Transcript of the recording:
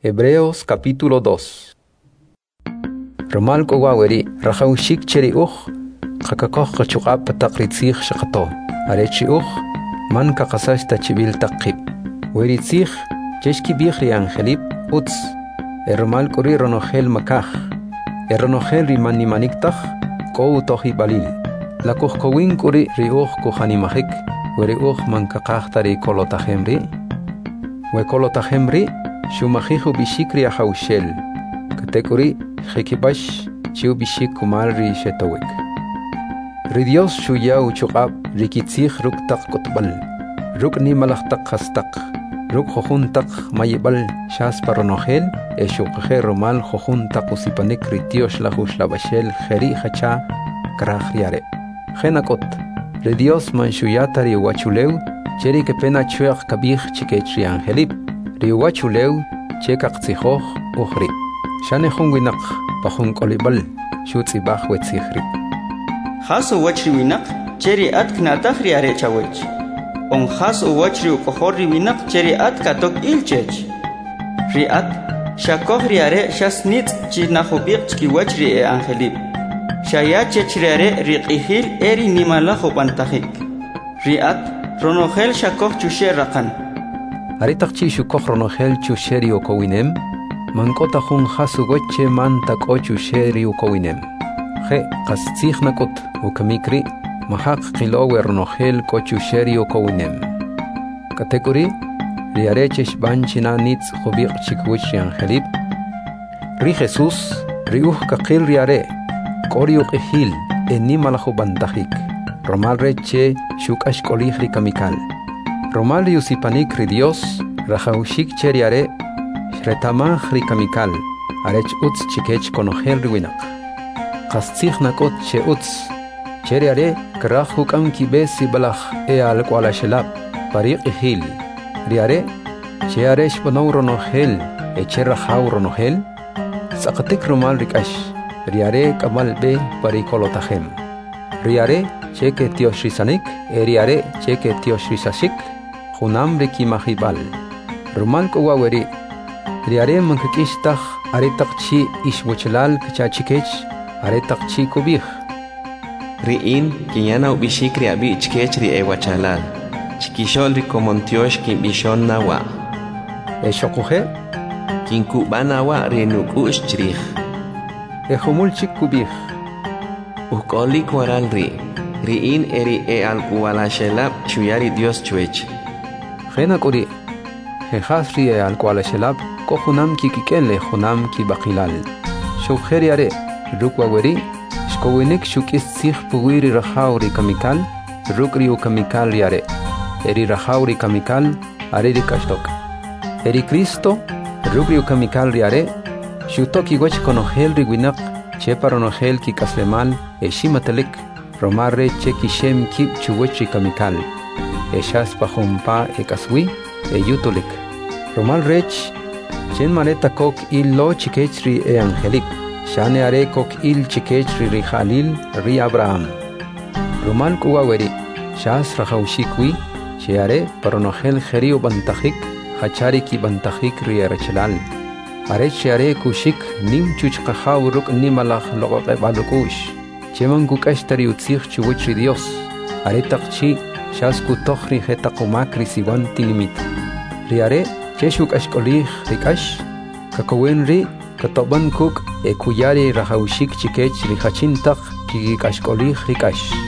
Hebreos capítulo 2. Romal Kowaweri, Rahaushik Cheri Kakakoh Kachuap Takritzich Shakato, Arechi Man Kakasash Tachibil Takip, Weritzich, Cheshki Bihri Angelip, Utz, Romal Kuri Ronohel Makach, Ronohel Rimani Maniktach, Kou Tohi Balil, La Kuhkowin Kuri Riuch Kuhanimahik, Weriuch Mankakachtari Kolotahemri, Wekolotahemri, Shumahihu bishikri ahaushel, Katekuri, Hekibash, Chiu bishik kumarri shetowek. Ridios shuyau chukab, Rikitzich ruktak kotbal, Ruk ni malachtak hastak, Ruk hohuntak mayibal, Shas paronohel, Eshukhe romal hohuntak usipanik ritios lahush labashel, Heri hacha, Krahriare. Henakot, Ridios manshuyatari wachuleu, Cheri kepena chuach kabich chikechri angelip. Riwachuleu, Chekak Tsihoch, Uhri. Shane Hunginak, Pahun Kolibal, Shutzibach Wetzihri. Haso Wachri Winak, Cherry at Knatahri Arechawech. On Haso Wachri Kohori Winak, Cherry at Katok Ilchech. Riat, Shakohri Are, Shasnit, Chinahobirchki Wachri e Angelip. Shayachechriare, Rikihil, Eri Nimalaho Pantahik. Riat, Ronohel Shakoh Chusherakan. Aritakchi shukokrono hel chusheri okowinem, mankota hun hasugoche mantak ochu sheri okowinem. He, kastzichnakot, ukamikri, mahak kilower no hel kochu sheri okowinem. Kategori, riarechesh banchina nitz hobir chikwichi angelip. Ri Jesus, riuh kakil riare, koriuk ehil, enimalaho bantahik. Romal reche shukash kolihri kamikal. Romal yusipanik ridios, Rahaushik cheriare, Shretamah rikamikal, Arech utz chikech konohel riwinak. Kastzichnakot che utz, cheriare, Krahukam kibesi balach al kualashelab, Parik ehil, Riare, Chearesh bonauronohel, Echerahau ronohel, Sakatik romal rikash, Riare kamal be parikolotachem. Riare, cheke tioshisanik, Eriare, cheke tioshisashik. Hunam reki mahibal. Romal Kowaweri. Riare mankakishtach aretakchi ishwochelal kachachikech aretakchi kubih. Riin kinyana ubishikri abi ichkechri ewachalal. Chikishol rikomontiosh kin bishon nawa. Eshokuhe? Kinkubana wa renuk ushchrich. Ehumul chikubih. Ukoli kwaral ri. Riin eri al kualashelab chuyari Dios chuech. Henakuri, Hehasri al kualashelab, Kohunam kikikele hunam ki bakilal. Shukeriare, Rukwaweri, Shkowinik shukis sich puwiri rahauri kamikal, Rukri ukamikal riare, Eri rahauri kamikal, Areri kashtok. Eri Cristo, Rukri ukamikal riare, Shutoki wech konohel riwinak, Cheparonohel ki kaslemal, Eshimatelik, Romarre chekishem kip chuwechi kamikal. Eshas pahompa ekaswi, yutulik. Romal rech, chen maneta kok il lo chikechri e angelik. Shane are kok il chikechri ri Halil ri Abraham. Romal kuwaweri, shas rahaushikwi, sheare paronohel jerio bantahik, hachari ki bantahik ri erchelal. Are sheare kushik nim chuchkahaw ruk nimalach logoke balukush. Cheman kukashtari utzich chuwechri Dios. Are takchi, Shasku tohri hetakumakri siwanti limit. Riare, cheshuk ashkolih rikash, Kakawenri, Katoban kuk, Ekuyari rahaushik chikech rihachintak, Kikashkolih rikash.